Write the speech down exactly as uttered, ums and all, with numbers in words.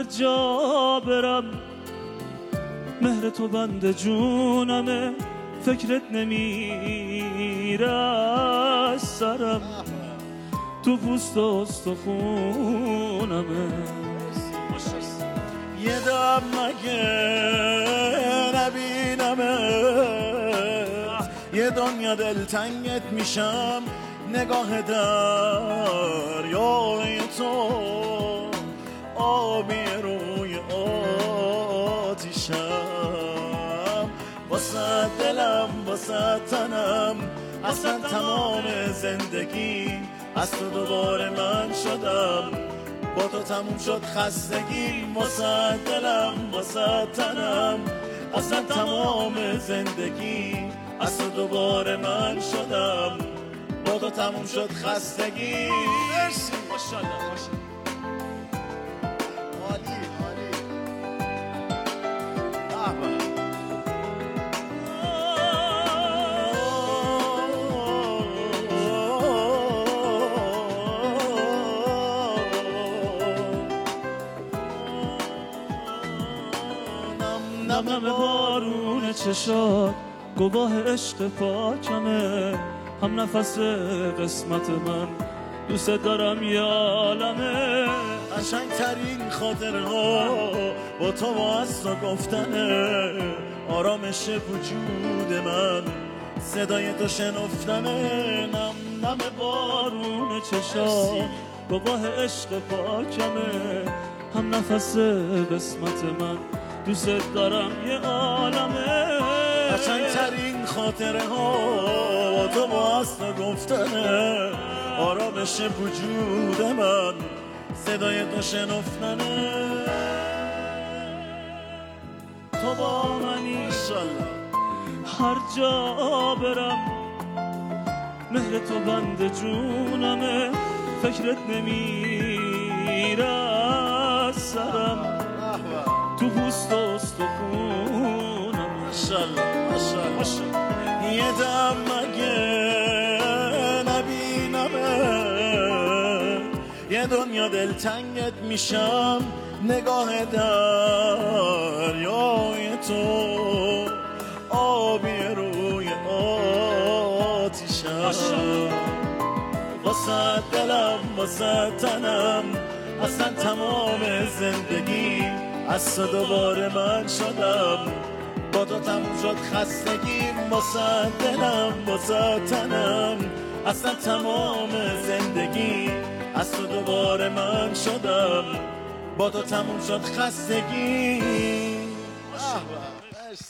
جا برم مهر تو بند جونمه، فکرت نمیره از سرم، تو پوست و استخونمه. یه دم مگه نبینمه، یه دنیا دلتنگت میشم، نگاه دریای تو آبی روی آتیشم، واسه دلم واسه تنم، اصلا تمام زندگی از تو دوباره من شدم، با تو تموم شد خستگی، واسه دلم واسه تنم، اصلا تمام زندگی از تو دوباره من شدم، با تو تموم شد خستگی. مرسی ماشاءالله ماشاءالله. عالی عالی. نم نم بارون چشات گواه عشق پاکمه، هم نفس قسمت من، دوست دارم یه عالمه. قشنگترین خاطرها با تو با از تو گفتنه، آرامش وجود من صدای تو شنفتنه. نم نم بارون چشات گواه عشق پاکمه، هم نفس قسمت من، دوست دارم یه عالمه. قشنگترین خاطره ها با تو با از تو گفتنه، آرامش وجود من صدای تو شنفتنه. تو با منی هر جا برم، مهر تو بند جونمه، فکرت نمیره از سرم، تو پوست و استخونم. ماشاءالله ماشاءالله. یه دم مگه نبینمه، یه دنیا دلتنگت میشم، نگاه دریای تو آبی روی آتیشم، واسه دلم واسه تنم، اصلا تمام زندگی از تو دوباره من شدم، با تو تموم شد خستگیم، واسه دلم واسه تنم، اصلا تمام زندگی از تو دوباره من شدم، با تو تموم شد خستگی.